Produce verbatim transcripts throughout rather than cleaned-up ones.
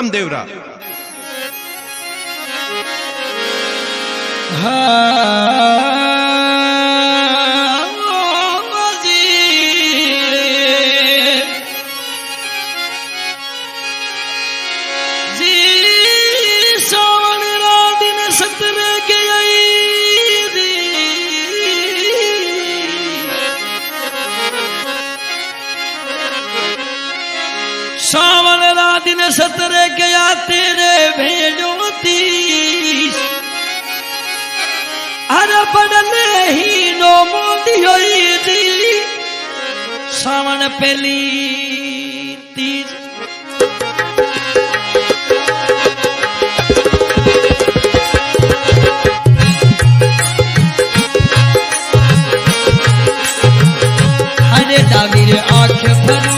देवरा सावन रा दिन सतरे गया तेरे भेजो तीस हर बदले ही नो मोदी होई थी सावन पहली तीज अरे दावीर आँख भरू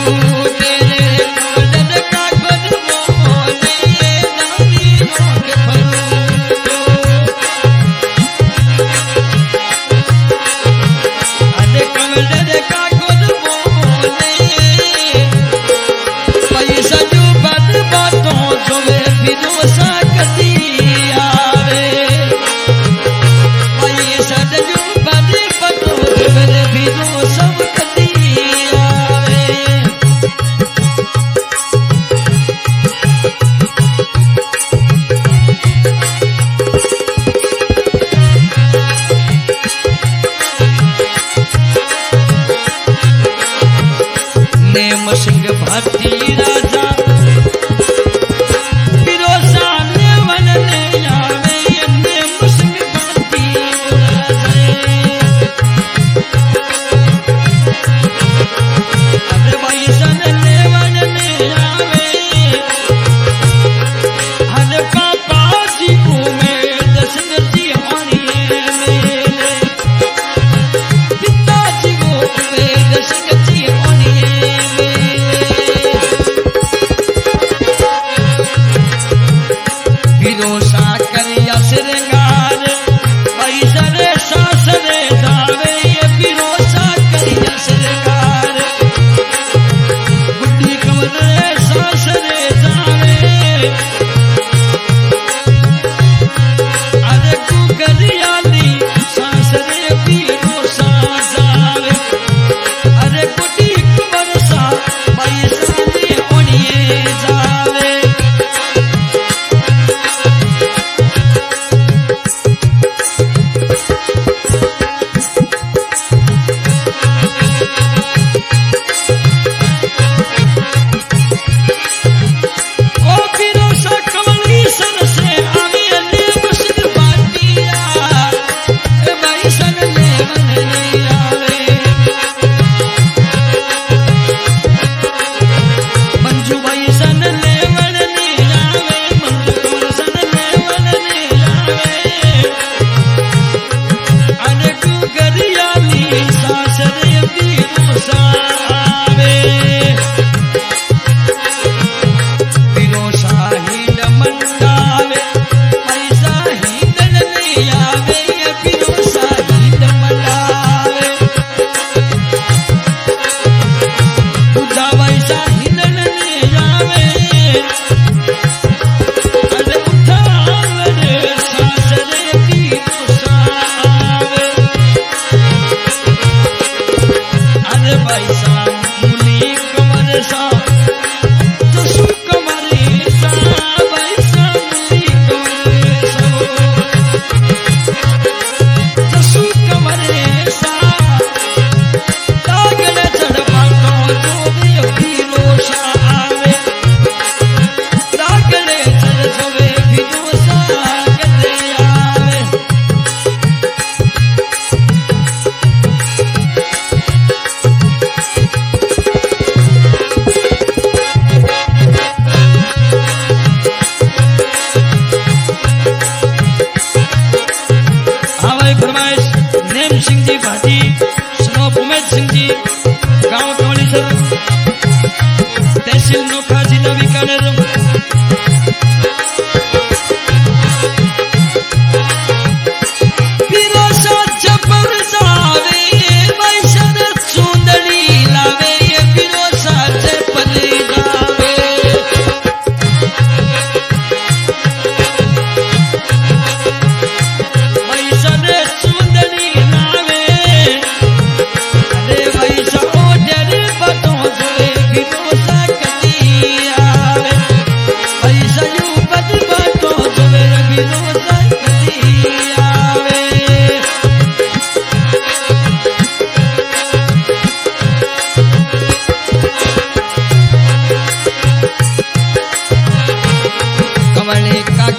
सिंह भारती राजा बिरोसा ने वन ने आवे ने सिंह भारती राजा अरे भाई सन ने वन ने आवे हर पापा जी को में दर्शन दी हमारी मेरे पिताजी को में दर्शन दी हमारी विरोसा करिया श्रृंगार पैसरे सासरे जावे ये विरोसा करिया श्रृंगार बुद्धि कमरे सासरे जावे अरे कुकरियाली सासरे विरोसा जावे अरे बुद्धि कमरसा पैसरे ओनिए जावे ओ विरोसा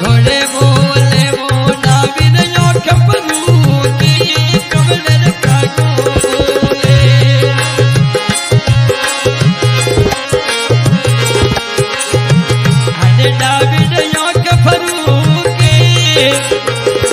घोड़े बोले वो डाविड यो खपरू की कमलर का गोले अरे डाविड यो खपरू के